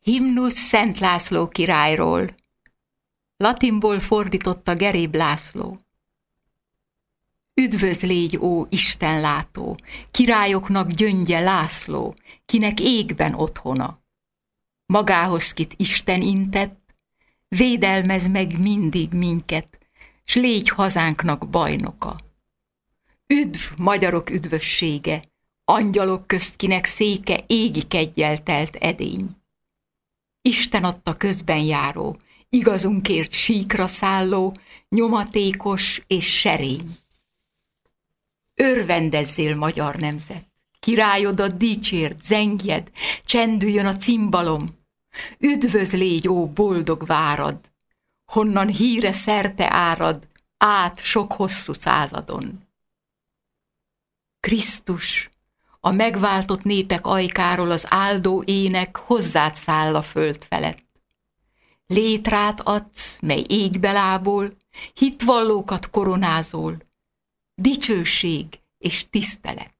Himnusz Szent László királyról. Latinból fordította Geréb László. Üdvözl légy, ó istenlátó, királyoknak gyöngye László, kinek égben otthona. Magához kit Isten intett, védelmez meg mindig minket, s légy hazánknak bajnoka. Üdv, magyarok üdvössége, angyalok közt kinek széke égi keggyel telt edény. Isten adta közben járó, igazunkért síkra szálló, nyomatékos és serény. Örvendezzél, magyar nemzet, királyodat dicsérd, zengjed, csendüljön a cimbalom. Üdvözl légy, ó boldog várad, honnan híre szerte árad, át sok hosszú századon. Krisztus, a megváltott népek ajkáról az áldó ének hozzád száll a föld felett. Létrát adsz, mely égbe lából, hitvallókat koronázol, dicsőség és tisztelet.